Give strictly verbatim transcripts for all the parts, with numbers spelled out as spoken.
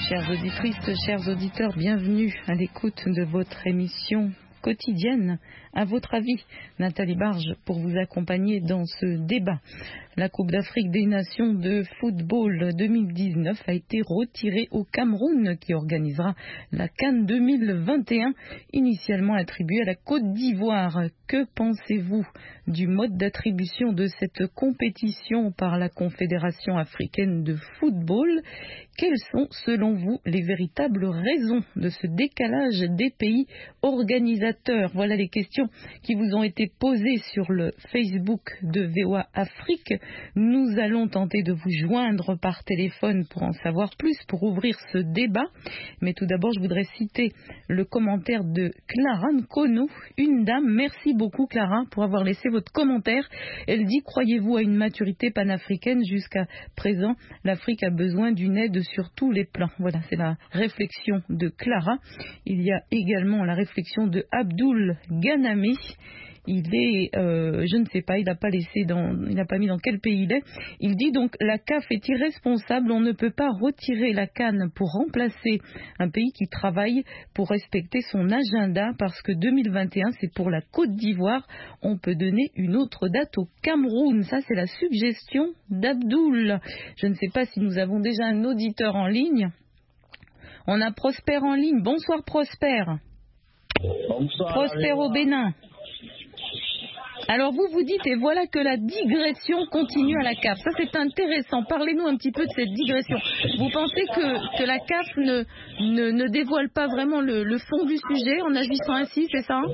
Chères auditrices, chers auditeurs, bienvenue à l'écoute de votre émission quotidienne. À votre avis, Nathalie Barge, pour vous accompagner dans ce débat. La Coupe d'Afrique des Nations de football deux mille dix-neuf a été retirée au Cameroun, qui organisera la CAN deux mille vingt et un, initialement attribuée à la Côte d'Ivoire. Que pensez-vous du mode d'attribution de cette compétition par la Confédération africaine de football? Quelles sont, selon vous, les véritables raisons de ce décalage des pays organisateurs? Voilà les questions qui vous ont été posées sur le Facebook de V O A Afrique. Nous allons tenter de vous joindre par téléphone pour en savoir plus, pour ouvrir ce débat. Mais tout d'abord, je voudrais citer le commentaire de Clara Nkono, une dame. Merci beaucoup, Clara, pour avoir laissé votre commentaire. Elle dit: croyez-vous à une maturité panafricaine? Jusqu'à présent, l'Afrique a besoin d'une aide sur tous les plans. Voilà, c'est la réflexion de Clara. Il y a également la réflexion de Abdul Ganami. Il est, euh, je ne sais pas, il n'a pas laissé dans, il n'a pas mis dans quel pays il est. Il dit donc: la C A F est irresponsable, on ne peut pas retirer la CAN pour remplacer un pays qui travaille pour respecter son agenda, parce que deux mille vingt et un c'est pour la Côte d'Ivoire. On peut donner une autre date au Cameroun. Ça, c'est la suggestion d'Abdoul. Je ne sais pas si nous avons déjà un auditeur en ligne. On a Prosper en ligne. Bonsoir Prosper. Bonsoir. Prosper au Bénin. Alors vous vous dites, et voilà que la digression continue à la C A F. Ça, c'est intéressant. Parlez-nous un petit peu de cette digression. Vous pensez que, que la C A F ne, ne, ne dévoile pas vraiment le, le fond du sujet en agissant ainsi, c'est ça?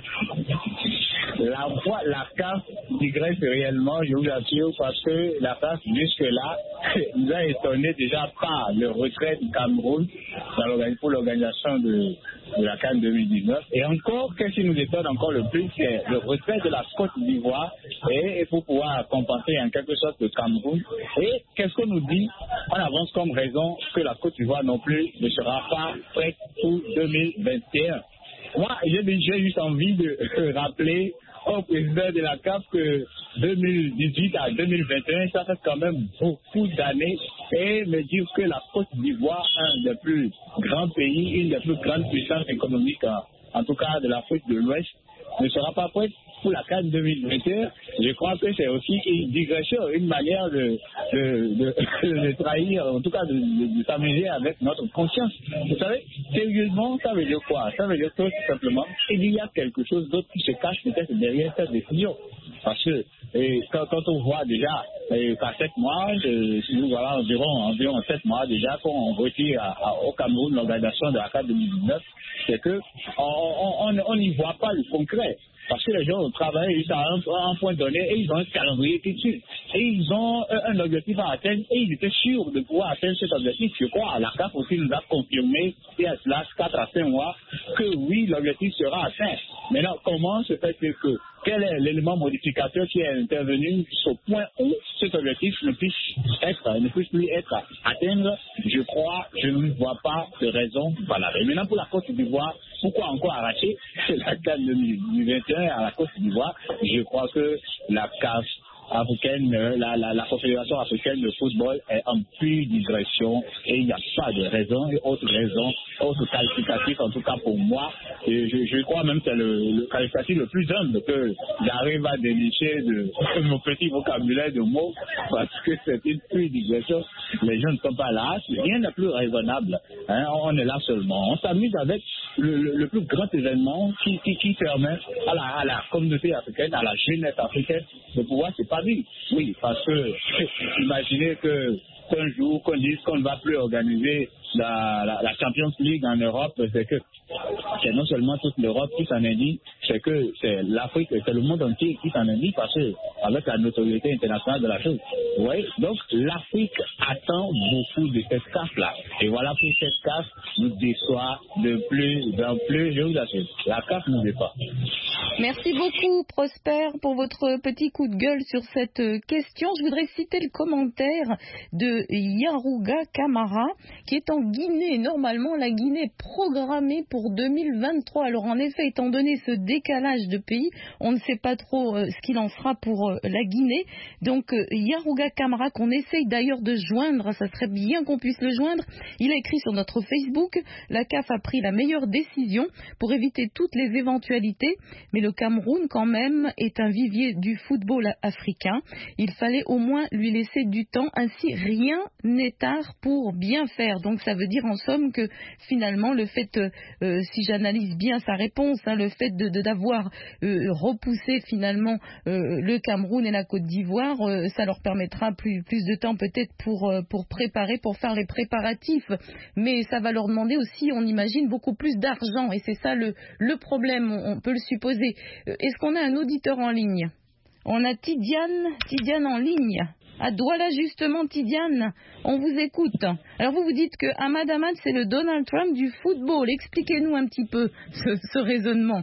La fois, la C A F digresse réellement, je vous assure, parce que la C A F, jusque-là, nous a étonné déjà par le retrait du Cameroun pour l'organisation de, de la CAN deux mille dix-neuf. Et encore, qu'est-ce qui nous étonne encore le plus, c'est le retrait de la Côte d'Ivoire, et, et pour pouvoir compenser en quelque sorte le Cameroun. Et qu'est-ce qu'on nous dit? On avance comme raison que la Côte d'Ivoire non plus ne sera pas prête pour deux mille vingt et un. Moi, j'ai juste envie de rappeler au président de la C A F que deux mille dix-huit à deux mille vingt et un, ça fait quand même beaucoup d'années, et me dire que la Côte d'Ivoire, un des plus grands pays, une des plus grandes puissances économiques, en, en tout cas de l'Afrique de l'Ouest, ne sera pas prête pour la CAN deux mille vingt et un. Je crois que c'est aussi une digression, une manière de, de, de, de trahir, en tout cas de, de, de s'amuser avec notre conscience. Vous savez, sérieusement, ça veut dire quoi? Ça veut dire tout simplement qu'il y a quelque chose d'autre qui se cache peut-être derrière cette décision. Parce que et quand, quand on voit déjà et qu'à sept mois, je, si nous voilà environ, environ sept mois déjà qu'on retire à, à, au Cameroun l'organisation de la CAN deux mille dix-neuf, c'est que on n'y voit pas le concret. Parce que les gens ont travaillé jusqu'à un, un point donné et ils ont un calendrier qui tue. Et ils ont un, un objectif à atteindre et ils étaient sûrs de pouvoir atteindre cet objectif. Je crois la C A F aussi nous a confirmé il y a cela quatre à cinq mois que oui, l'objectif sera atteint. Maintenant, comment se fait-il que quel est l'élément modificateur qui est intervenu au point où cet objectif ne puisse être, ne puisse plus être atteint? Je crois, je ne vois pas de raison valable. Et maintenant, pour la Côte d'Ivoire, pourquoi encore arracher la CAN deux mille vingt et un à la Côte d'Ivoire? Je crois que la C A F africaine, la, la, la Confédération africaine de football est en pure digression et il n'y a pas de raison et autre raison, autre qualificatif, en tout cas pour moi. Et je, je crois même que c'est le, le qualificatif le plus humble que j'arrive à dénicher de, de mon petit vocabulaire de mots, parce que c'est une pure digression. Les gens ne sont pas là, rien n'est plus raisonnable. Hein, on est là seulement. On s'amuse avec le, le, le plus grand événement qui, qui, qui permet à la, à la communauté africaine, à la jeunesse africaine de pouvoir se parler. Oui, parce que imaginez que qu'un jour qu'on dise qu'on ne va plus organiser la, la, la Champions League en Europe, c'est que c'est non seulement toute l'Europe qui s'en indigne, c'est que c'est l'Afrique, c'est le monde entier qui s'en indigne, parce que avec la notoriété internationale de la chose. Vous voyez, donc l'Afrique attend beaucoup de cette C A F-là. Et voilà, pour cette C A F nous déçoit de plus en plus, je vous assure. La C A F nous déçoit. Merci beaucoup, Prosper, pour votre petit coup de gueule sur cette question. Je voudrais citer le commentaire de Yarouga Kamara, qui est en Guinée. Normalement, la Guinée est programmée pour deux mille vingt-trois. Alors, en effet, étant donné ce décalage de pays, on ne sait pas trop euh, ce qu'il en sera pour euh, la Guinée. Donc, euh, Yarouga Kamara, qu'on essaye d'ailleurs de joindre, ça serait bien qu'on puisse le joindre. Il a écrit sur notre Facebook, la C A F a pris la meilleure décision pour éviter toutes les éventualités, mais le Cameroun, quand même, est un vivier du football africain. Il fallait au moins lui laisser du temps. Ainsi, rien n'est tard pour bien faire. Donc, ça veut dire, en somme, que finalement, le fait, euh, si j'analyse bien sa réponse, hein, le fait de, de, d'avoir euh, repoussé finalement euh, le Cameroun et la Côte d'Ivoire, euh, ça leur permettra plus, plus de temps peut-être pour, euh, pour préparer, pour faire les préparatifs. Mais ça va leur demander aussi, on imagine, beaucoup plus d'argent. Et c'est ça le, le problème, on, on peut le supposer. Est-ce qu'on a un auditeur en ligne? On a Tidiane, Tidiane en ligne. À Douala, justement, Tidiane, on vous écoute. Alors vous vous dites que Ahmad Ahmad, c'est le Donald Trump du football. Expliquez-nous un petit peu ce, ce raisonnement.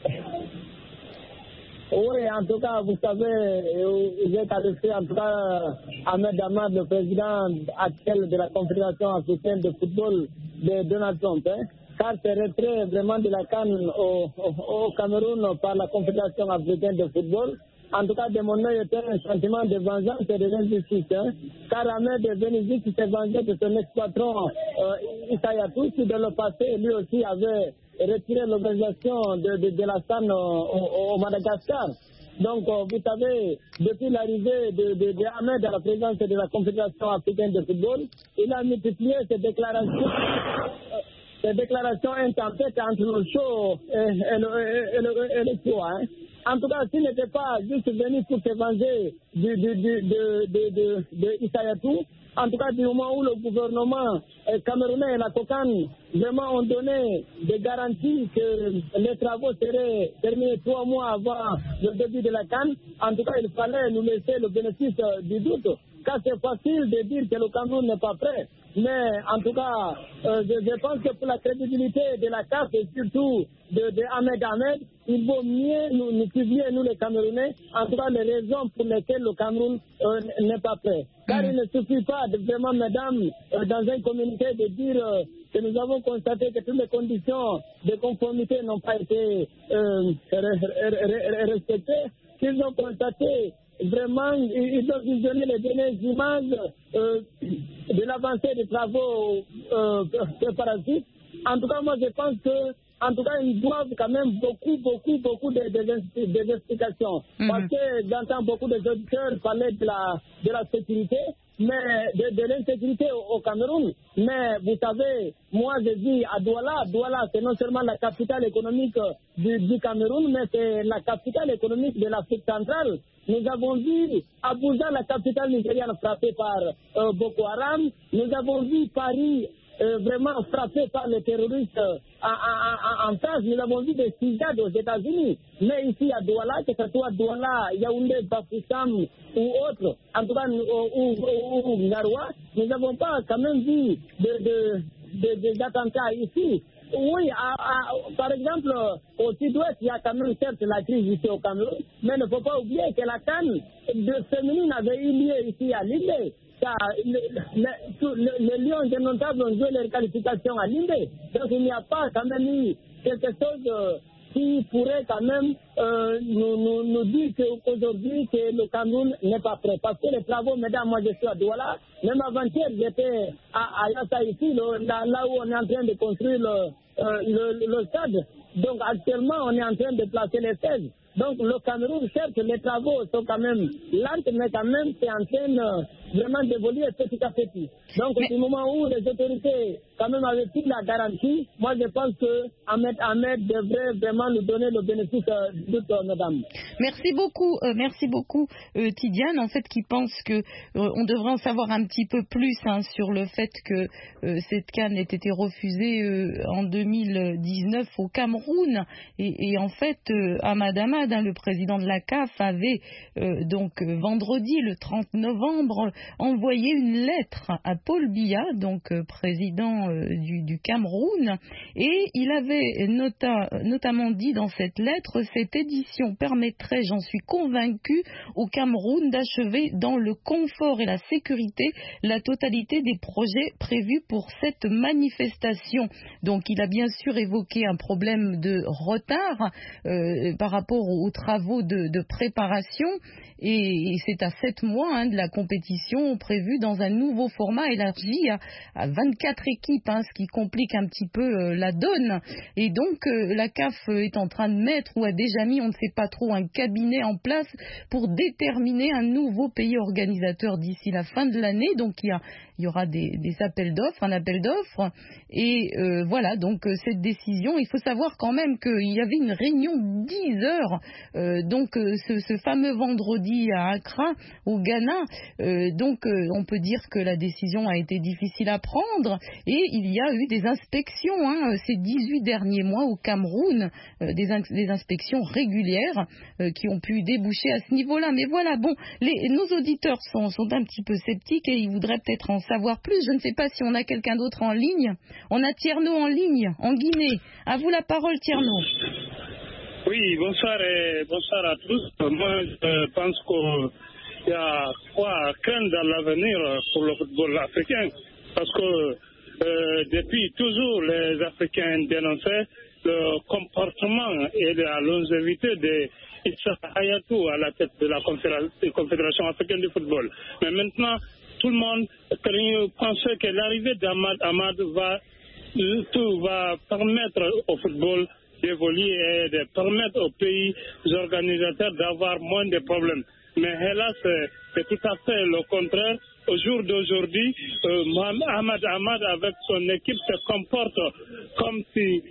Oui, en tout cas, vous savez, j'ai qualifié en tout cas Ahmed Ahmad, le président actuel de la Confédération africaine de football de Donald Trump, hein, car ce retrait vraiment de la CAN au, au, au Cameroun par la Confédération africaine de football, en tout cas de mon œil, était un sentiment de vengeance et de l'injustice, hein, car Ahmed Benizzi qui s'est vengé de son ex-patron euh, Issa Yatou, qui dans le passé lui aussi avait retiré l'organisation de, de, de la CAN au, au, au Madagascar. Donc, euh, vous savez, depuis l'arrivée de, de, de Ahmed à la présidence de la Confédération africaine de football, il a multiplié ses déclarations, euh, ces déclarations intempêtes entre le show et, et le, et le, et le show, hein. En tout cas, s'il n'était pas juste venu pour se venger de, de, de, de, de, de, de Issa Yatou, en tout cas du moment où le gouvernement camerounais et la COCAN vraiment ont donné des garanties que les travaux seraient terminés trois mois avant le début de la CAN, en tout cas il fallait nous laisser le bénéfice du doute, car c'est facile de dire que le Cameroun n'est pas prêt. Mais en tout cas, euh, je, je pense que pour la crédibilité de la C A F et surtout de, de Ahmed Ahmed, il vaut mieux nous, nous publier, nous les Camerounais, en tout cas les raisons pour lesquelles le Cameroun euh, n'est pas prêt. Car il ne suffit pas de vraiment, mesdames, euh, dans un communiqué de dire euh, que nous avons constaté que toutes les conditions de conformité n'ont pas été euh, respectées, qu'ils ont constaté vraiment, ils ont visionné les dernières images euh, de l'avancée des travaux euh, préparatifs. En tout cas, moi, je pense que, en tout cas, ils doivent quand même beaucoup, beaucoup, beaucoup d'explications. Mm-hmm. Parce que j'entends beaucoup de auditeurs parler de la, de la sécurité, mais de, de l'insécurité au, au Cameroun. Mais vous savez, moi, je dis à Douala, Douala, c'est non seulement la capitale économique du, du Cameroun, mais c'est la capitale économique de l'Afrique centrale. Nous avons vu Abuja, la capitale nigériane, frappée par euh, Boko Haram. Nous avons vu Paris euh, vraiment frappé par les terroristes euh, en, en, en France. Nous avons vu des fusillades aux États-Unis. Mais ici à Douala, que ce soit Douala, Yaoundé, Bafoussam ou autres, en tout cas, ou, ou, ou Ngaroua, nous n'avons pas quand même vu de, de, de, des attentats ici. Oui, à, à, par exemple, au sud-ouest, il y a quand même certes la crise ici au Cameroun, mais il ne faut pas oublier que la CAN de féminine avait eu lieu ici à Limbé. Les le, le, le Lions démontables ont joué leur qualification à Limbé. Donc il n'y a pas quand même eu quelque chose euh, qui pourrait quand même euh, nous, nous, nous dire qu'aujourd'hui que le Cameroun n'est pas prêt. Parce que les travaux, mesdames, moi je suis à Douala, même avant-hier j'étais à, à Yassa ici, le, là, là où on est en train de construire le, euh, le, le stade. Donc actuellement on est en train de placer les seize. Donc le Cameroun, certes, les travaux sont quand même lents, mais quand même c'est en train euh, vraiment d'évoluer petit à petit. Donc mais... au moment où les autorités quand même avaient pris la garantie, moi je pense que Ahmed Ahmed devrait vraiment nous donner le bénéfice euh, de tout, euh, mesdames. Merci beaucoup, euh, merci beaucoup euh, Tidiane, en fait qui pense que euh, on devrait en savoir un petit peu plus hein, sur le fait que euh, cette CAN ait été refusée euh, en deux mille dix-neuf au Cameroun et, et en fait euh, Ahmad Ahmad, hein, le président de la C A F, avait euh, donc euh, vendredi le trente novembre envoyé une lettre à Paul Biya, donc euh, président euh, du, du Cameroun, et il avait nota, notamment dit dans cette lettre: cette édition permettrait, j'en suis convaincu, au Cameroun d'achever dans le confort et la sécurité la totalité des projets prévus pour cette manifestation. Donc il a bien sûr évoqué un problème de retard euh, par rapport aux, aux travaux de, de préparation, et, et c'est à sept mois hein, de la compétition prévue dans un nouveau format élargi à, à vingt-quatre équipes, hein, ce qui complique un petit peu euh, la donne. Et donc euh, la C A F est en train de mettre, ou a déjà mis, on ne sait pas trop, un cabinet en place pour déterminer un nouveau pays organisateur d'ici la fin de l'année. Donc il y a Il y aura des, des appels d'offres, un appel d'offres, et euh, voilà, donc euh, cette décision, il faut savoir quand même qu'il y avait une réunion de dix heures, euh, donc euh, ce, ce fameux vendredi à Accra, au Ghana, euh, donc euh, on peut dire que la décision a été difficile à prendre, et il y a eu des inspections, hein, ces dix-huit derniers mois au Cameroun, euh, des, in- des inspections régulières euh, qui ont pu déboucher à ce niveau-là. Mais voilà, bon, les, nos auditeurs sont, sont un petit peu sceptiques et ils voudraient peut-être en savoir plus. Je ne sais pas si on a quelqu'un d'autre en ligne. On a Tierno en ligne, en Guinée. À vous la parole, Tierno. Oui, bonsoir et bonsoir à tous. Moi, je pense qu'il y a quoi à craindre dans l'avenir pour le football africain. Parce que euh, depuis toujours, les Africains dénonçaient le comportement et la longévité de Issa Hayatou à la tête de la Confédération africaine de football. Mais maintenant, tout le monde pensait que l'arrivée d'Ahmad Ahmad va, tout va permettre au football d'évoluer et de permettre aux pays organisateurs d'avoir moins de problèmes. Mais hélas, c'est tout à fait le contraire. Au jour d'aujourd'hui, euh, Ahmad Ahmad avec son équipe se comporte comme si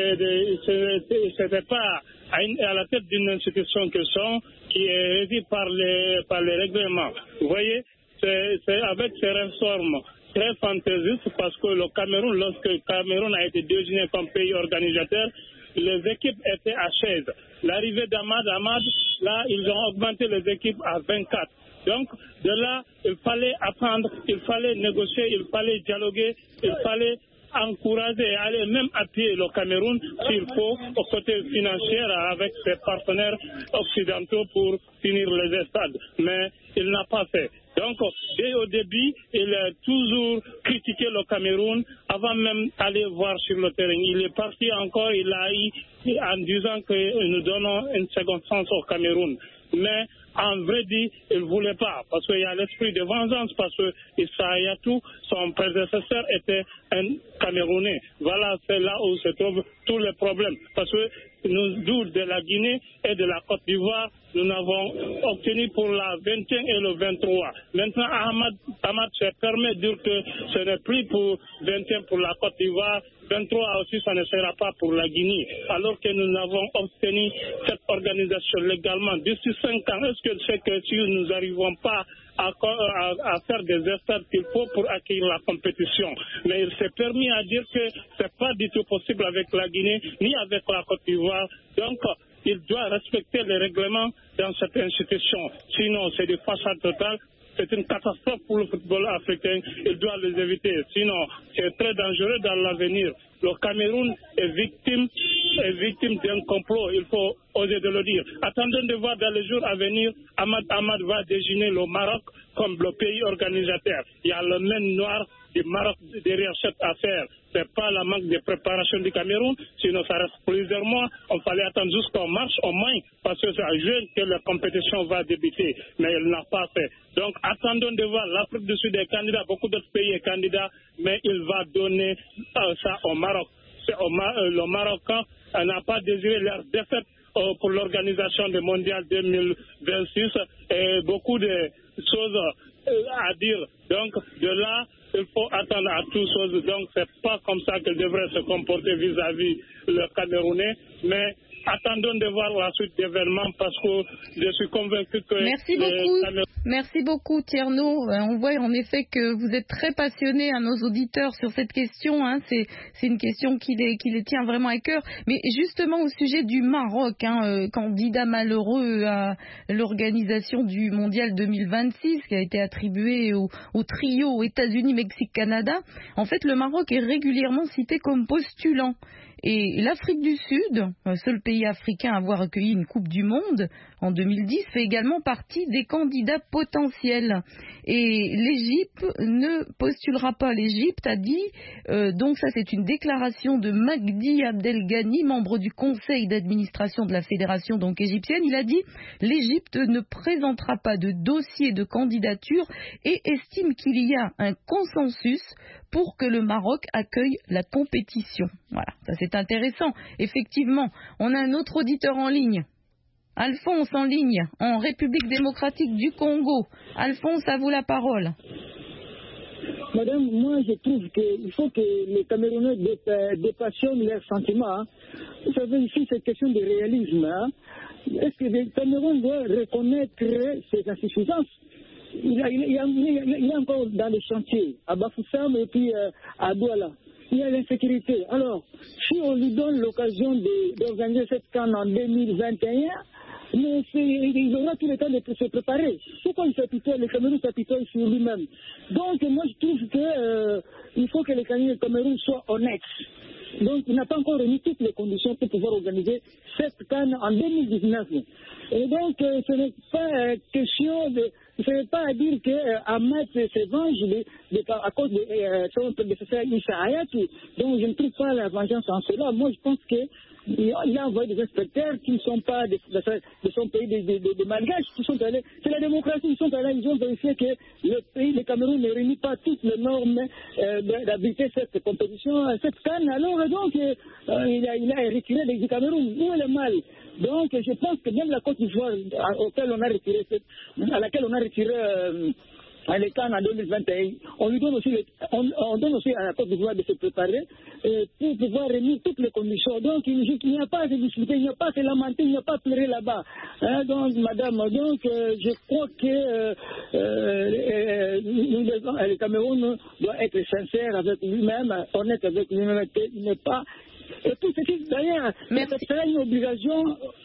ce n'était pas à, une, à la tête d'une institution que sont, qui est régie par les, par les règlements. Vous voyez, c'est, c'est avec ces réformes très fantaisistes, parce que le Cameroun, lorsque le Cameroun a été désigné comme pays organisateur, les équipes étaient à seize. L'arrivée d'Ahmad Ahmad, là, ils ont augmenté les équipes à vingt-quatre. Donc, de là, il fallait apprendre, il fallait négocier, il fallait dialoguer, il fallait encourager et aller même appuyer le Cameroun, s'il faut, au côté financier avec ses partenaires occidentaux pour finir les stades. Mais il n'a pas fait. Donc, dès au début, il a toujours critiqué le Cameroun avant même d'aller voir sur le terrain. Il est parti encore, il a eu, en disant que nous donnons une seconde chance au Cameroun. Mais en vrai dit, il ne voulait pas, parce qu'il y a l'esprit de vengeance, parce que Issa Hayatou, son prédécesseur, était un Camerounais. Voilà, c'est là où se trouvent tous les problèmes. Parce que nous, d'où de la Guinée et de la Côte d'Ivoire, nous n'avons obtenu pour la vingt et un et le vingt-trois. Maintenant, Ahmad Ahmad se permet de dire que ce n'est plus pour vingt et un pour la Côte d'Ivoire, vingt-trois aussi, ça ne sera pas pour la Guinée. Alors que nous avons obtenu cette organisation légalement d'ici cinq ans. Est-ce que c'est que si nous n'arrivons pas à, à, à faire des efforts qu'il faut pour accueillir la compétition? Mais il s'est permis à dire que ce n'est pas du tout possible avec la Guinée ni avec la Côte d'Ivoire. Donc, il doit respecter les règlements dans cette institution. Sinon, c'est de façade totale. C'est une catastrophe pour le football africain. Il doit les éviter. Sinon, c'est très dangereux dans l'avenir. Le Cameroun est victime, est victime d'un complot. Il faut oser de le dire. Attendons de voir dans les jours à venir, Ahmad Ahmad va désigner le Maroc comme le pays organisateur. Il y a le main noir du Maroc derrière cette affaire. Ce n'est pas la manque de préparation du Cameroun, sinon ça reste plusieurs mois. On fallait attendre jusqu'en mars au moins, parce que c'est à juin que la compétition va débuter. Mais il n'a pas fait. Donc attendons de voir. L'Afrique du Sud est candidat, beaucoup d'autres pays sont candidats, mais il va donner euh, ça au Maroc. C'est au Ma- euh, le Marocain n'a pas désiré leur défaite euh, pour l'organisation du Mondial deux mille vingt-six, et beaucoup de choses euh, à dire. Donc de là, il faut attendre à toutes choses. Donc, ce n'est pas comme ça qu'il devrait se comporter vis-à-vis le Camerounais. Mais attendons de voir la suite d'événements, parce que je suis convaincu que... Merci beaucoup. Cameroun... Merci beaucoup Tierno. Euh, on voit en effet que vous êtes très passionné à nos auditeurs sur cette question. Hein. C'est, c'est une question qui les, qui les tient vraiment à cœur. Mais justement au sujet du Maroc, hein, euh, candidat malheureux à l'organisation du Mondial deux mille vingt-six qui a été attribué au, au trio États-Unis, Mexique, Canada. En fait, le Maroc est régulièrement cité comme postulant. Et l'Afrique du Sud, seul pays africain à avoir accueilli une Coupe du Monde en deux mille dix, fait également partie des candidats potentiels. Et l'Égypte ne postulera pas. L'Égypte a dit, euh, donc ça c'est une déclaration de Magdi Abdelghani, membre du conseil d'administration de la fédération donc égyptienne, il a dit l'Égypte ne présentera pas de dossier de candidature et estime qu'il y a un consensus pour que le Maroc accueille la compétition. Voilà, ça c'est intéressant. Effectivement, on a un autre auditeur en ligne. Alphonse en ligne, en République démocratique du Congo. Alphonse, à vous la parole. Madame, moi je trouve qu'il faut que les Camerounais dépassionnent leurs sentiments. Hein. Vous savez, ici c'est question de réalisme. Hein. Est-ce que le Cameroun doit reconnaître ses insuffisances? Il y a, il y a, il y a encore dans les chantiers, à Bafoussam et puis euh, à Douala. Il y a l'insécurité. Alors, si on lui donne l'occasion d'organiser cette CAN en deux mille vingt et un, mais il aura tout le temps de se préparer. Pourquoi il s'apitoie, le Cameroun s'apitoie sur lui-même? Donc, moi, je trouve qu'il euh, faut que le Cameroun soit honnête. Donc, il n'a pas encore réuni toutes les conditions pour pouvoir organiser cette CAN en deux mille dix-neuf. Et donc, euh, ce n'est pas euh, question de... Ce n'est pas à dire qu'Ahmed euh, se venge de, de, à cause de euh, son prédécesseur Issa Hayatou. Donc, je ne trouve pas la vengeance en cela. Moi, je pense que il a envoyé des inspecteurs qui ne sont pas de, de, de son pays, de, de, de, de malgaches, qui sont allés, c'est la démocratie, ils sont allés, ils ont vérifié que le pays, le Cameroun, ne réunit pas toutes les normes euh, d'habiter cette compétition, cette canne. Alors, donc, euh, il, a, il a retiré du Cameroun. Où est le mal? Donc, je pense que même la Côte d'Ivoire, auquel on a retiré, à laquelle on a retiré euh, les cannes en deux mille vingt et un, on lui donne aussi, le, on, on donne aussi à la Côte d'Ivoire de se préparer euh, pour pouvoir réunir toutes les conditions. Donc, il, il n'y a pas à se discuter, il n'y a pas à se lamenter, il n'y a pas à pleurer là-bas. Hein, donc, madame, donc, euh, je crois que euh, euh, le Cameroun doit être sincère avec lui-même, honnête avec lui-même, qu'il n'est pas... Et tout ce qui, d'ailleurs, c'est une obligation...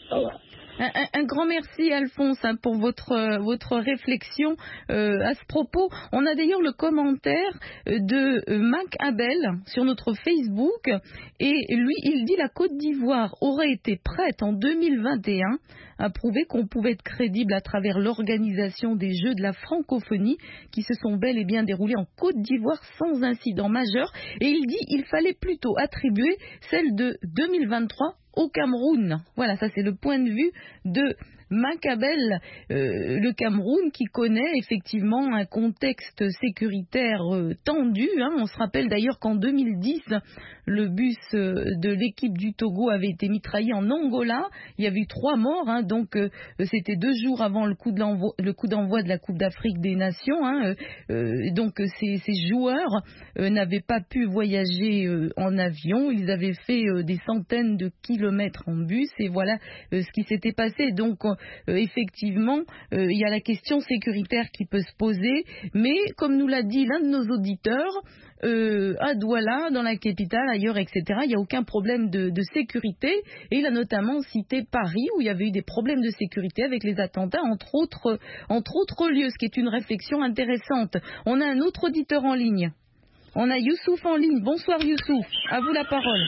Un, un, un grand merci Alphonse hein, pour votre, euh, votre réflexion euh, à ce propos. On a d'ailleurs le commentaire de euh, Mac Abel sur notre Facebook et lui il dit la Côte d'Ivoire aurait été prête en deux mille vingt et un à prouver qu'on pouvait être crédible à travers l'organisation des Jeux de la francophonie qui se sont bel et bien déroulés en Côte d'Ivoire sans incident majeur et il dit il fallait plutôt attribuer celle de deux mille vingt-trois au Cameroun. Voilà, ça c'est le point de vue de Macabel, euh, le Cameroun qui connaît effectivement un contexte sécuritaire euh, tendu. Hein. On se rappelle d'ailleurs qu'en deux mille dix, le bus euh, de l'équipe du Togo avait été mitraillé en Angola. Il y avait eu trois morts, hein. donc euh, c'était deux jours avant le coup, de le coup d'envoi de la Coupe d'Afrique des Nations. Hein. Euh, donc ces, ces joueurs euh, n'avaient pas pu voyager euh, en avion. Ils avaient fait euh, des centaines de kilomètres en bus et voilà euh, ce qui s'était passé. Donc Euh, effectivement, euh, il y a la question sécuritaire qui peut se poser, mais comme nous l'a dit l'un de nos auditeurs, euh, à Douala, dans la capitale, ailleurs, et cetera, il n'y a aucun problème de, de sécurité, et il a notamment cité Paris, où il y avait eu des problèmes de sécurité avec les attentats, entre autres, entre autres lieux, ce qui est une réflexion intéressante. On a un autre auditeur en ligne. On a Youssouf en ligne. Bonsoir Youssouf, à vous la parole.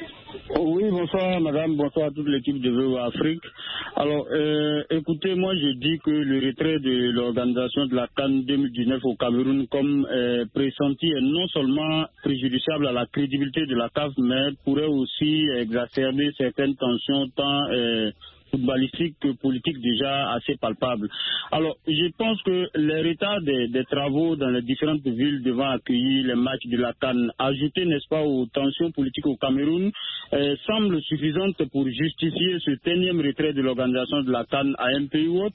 Oui, bonsoir madame, bonsoir à toute l'équipe de V O A Afrique. Alors, euh, écoutez, moi je dis que le retrait de l'organisation de la CAN deux mille dix-neuf au Cameroun comme euh, pressenti est non seulement préjudiciable à la crédibilité de la C A F, mais pourrait aussi exacerber certaines tensions tant euh, footballistique que politique déjà assez palpable. Alors, je pense que les retards des, des travaux dans les différentes villes devant accueillir les matchs de la CAN, ajoutés, n'est-ce pas, aux tensions politiques au Cameroun, euh, semblent suffisantes pour justifier ce énième retrait de l'organisation de la CAN à un pays ou autre.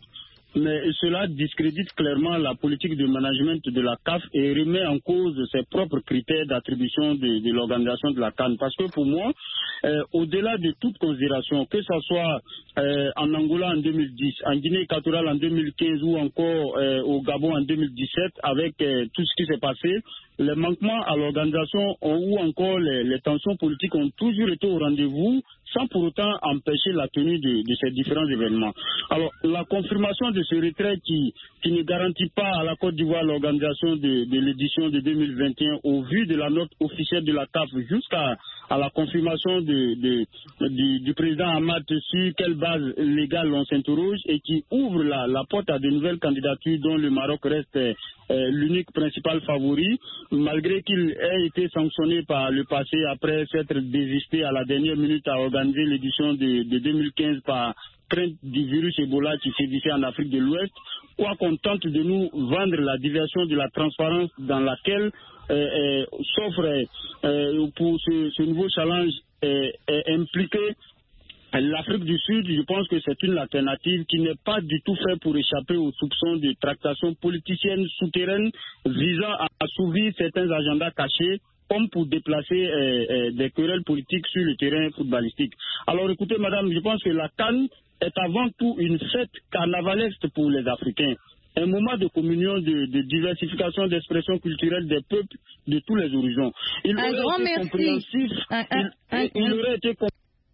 mais cela discrédite clairement la politique de management de la C A F et remet en cause ses propres critères d'attribution de, de l'organisation de la CAN. Parce que pour moi, euh, au-delà de toute considération, que ce soit euh, en Angola en deux mille dix, en Guinée équatoriale en deux mille quinze ou encore euh, au Gabon en deux mille dix-sept, avec euh, tout ce qui s'est passé, les manquements à l'organisation ou encore les, les tensions politiques ont toujours été au rendez-vous sans pour autant empêcher la tenue de, de ces différents événements. Alors, la confirmation de ce retrait qui, qui ne garantit pas à la Côte d'Ivoire l'organisation de, de l'édition de deux mille vingt et un au vu de la note officielle de la C A F jusqu'à à la confirmation de, de, de, du président Hamad sur quelle base légale on s'interroge et qui ouvre la, la porte à de nouvelles candidatures dont le Maroc reste euh, l'unique principal favori, malgré qu'il ait été sanctionné par le passé après s'être désisté à la dernière minute à organiser l'édition de, de deux mille quinze par crainte du virus Ebola qui sévissait en Afrique de l'Ouest, quoi qu'on tente de nous vendre la diversion de la transparence dans laquelle euh, euh, s'offre euh, pour ce, ce nouveau challenge euh, euh, impliqué l'Afrique du Sud, je pense que c'est une alternative qui n'est pas du tout faite pour échapper aux soupçons de tractations politiciennes souterraines visant à assouvir certains agendas cachés comme pour déplacer euh, euh, des querelles politiques sur le terrain footballistique. Alors écoutez madame, je pense que la CAN est avant tout une fête carnavalesque pour les Africains. Un moment de communion, de, de diversification d'expression culturelle des peuples de tous les horizons. Il un aurait grand été merci. compréhensif, Un, un, il, un, il un... aurait été compréhensif.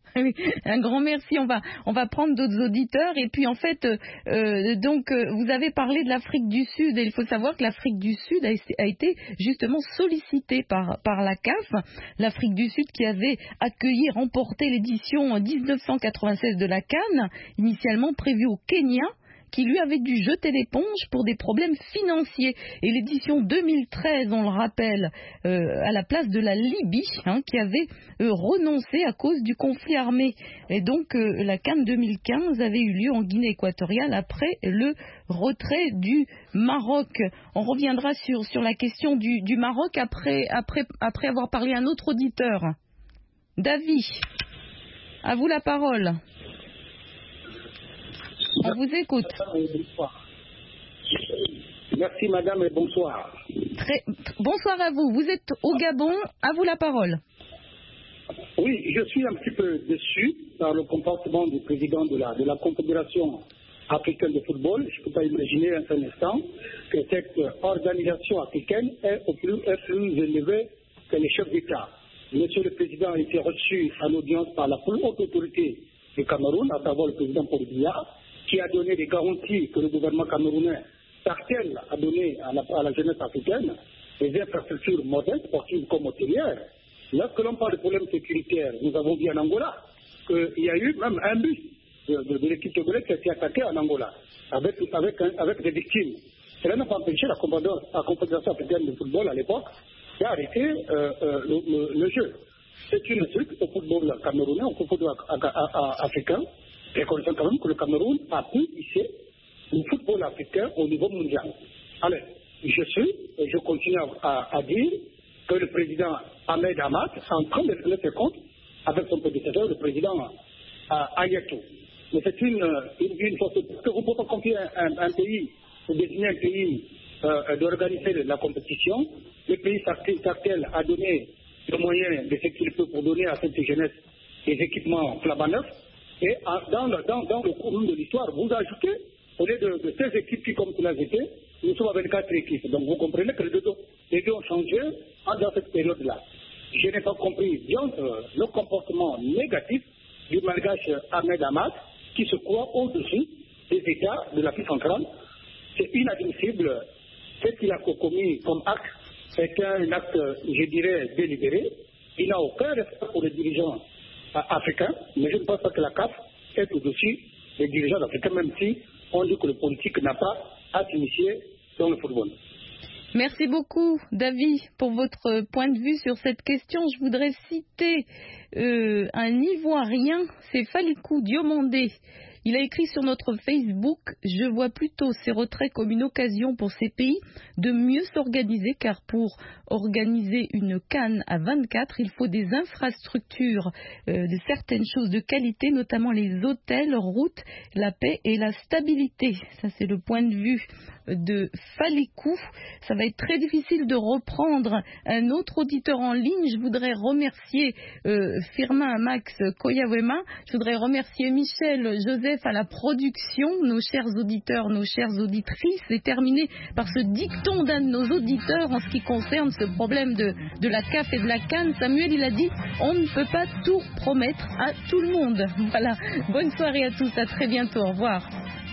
Un grand merci. On va, on va prendre d'autres auditeurs. Et puis en fait, euh, donc euh, vous avez parlé de l'Afrique du Sud. Et il faut savoir que l'Afrique du Sud a, a été justement sollicitée par, par la C A F. L'Afrique du Sud qui avait accueilli, remporté l'édition dix-neuf cent quatre-vingt-seize de la CAN, initialement prévue au Kenya, qui lui avait dû jeter l'éponge pour des problèmes financiers. Et l'édition deux mille treize, on le rappelle, euh, à la place de la Libye, hein, qui avait euh, renoncé à cause du conflit armé. Et donc euh, la CAN deux mille quinze avait eu lieu en Guinée équatoriale après le retrait du Maroc. On reviendra sur, sur la question du, du Maroc après, après, après avoir parlé à un autre auditeur. David, à vous la parole. On vous écoute. Merci madame et bonsoir. Très, bonsoir à vous. Vous êtes au Gabon. À vous la parole. Oui, je suis un petit peu déçu par le comportement du président de la, de la Confédération africaine de football. Je ne peux pas imaginer un seul instant que cette organisation africaine est au plus, est plus élevée que les chefs d'État. Monsieur le Président a été reçu en audience par la plus haute autorité du Cameroun, à savoir le président Paul Biya, qui a donné des garanties que le gouvernement camerounais parvienne à donner à la, à la jeunesse africaine des infrastructures modernes, sportives comme hôtelières. Lorsque l'on parle de problèmes sécuritaires, nous avons vu en Angola qu'il y a eu même un bus de, de, de l'équipe togolaise qui a été attaqué en Angola, avec, avec, avec des victimes. Cela n'a pas empêché la Confédération africaine de football à l'époque d'arrêter euh, euh, le, le, le jeu. C'est une truc au football camerounais, au football africain, reconnaissant quand même que le Cameroun a pu hisser le football africain au niveau mondial. Alors, je suis et je continue à, à dire que le président Ahmed Hamad est en train de tenir ses comptes avec son prédécesseur, le président euh, Ayatou. Mais c'est une, une, une chose, parce que vous ne pouvez pas confier un, un, un pays, ou désigner un pays euh, d'organiser la compétition. Le pays Sartel a donné le moyen de ce qu'il peut pour donner à cette jeunesse des équipements flambant neufs. Et dans le, dans, dans le cours de l'histoire, vous ajoutez, au lieu de, de seize équipes qui, comme cela était, nous sommes à vingt-quatre équipes. Donc vous comprenez que les deux, les deux ont changé dans cette période-là. Je n'ai pas compris bien euh, le comportement négatif du malgache Ahmed Hamad, qui se croit au-dessus des États de l'Afrique centrale. C'est inadmissible. Ce qu'il a commis comme acte est un acte, je dirais, délibéré. Il n'a aucun respect pour les dirigeants africains, mais je ne pense pas que la C A F est au-dessus des dirigeants africains, même si on dit que le politique n'a pas à s'initier dans le football. Merci beaucoup, David, pour votre point de vue sur cette question. Je voudrais citer euh, un Ivoirien, c'est Falikou Diomandé, Il a écrit sur notre Facebook « Je vois plutôt ces retraits comme une occasion pour ces pays de mieux s'organiser car pour organiser une CAN à vingt-quatre, il faut des infrastructures, euh, de certaines choses de qualité, notamment les hôtels, routes, la paix et la stabilité. » Ça, c'est le point de vue de Falikou. Ça va être très difficile de reprendre un autre auditeur en ligne. Je voudrais remercier euh, Firmin Max Koyawema. Je voudrais remercier Michel Joseph à la production, nos chers auditeurs, nos chères auditrices, et terminer par ce dicton d'un de nos auditeurs en ce qui concerne ce problème de, de la C A F et de la CAN. Samuel, il a dit « On ne peut pas tout promettre à tout le monde ». Voilà. Bonne soirée à tous. À très bientôt. Au revoir.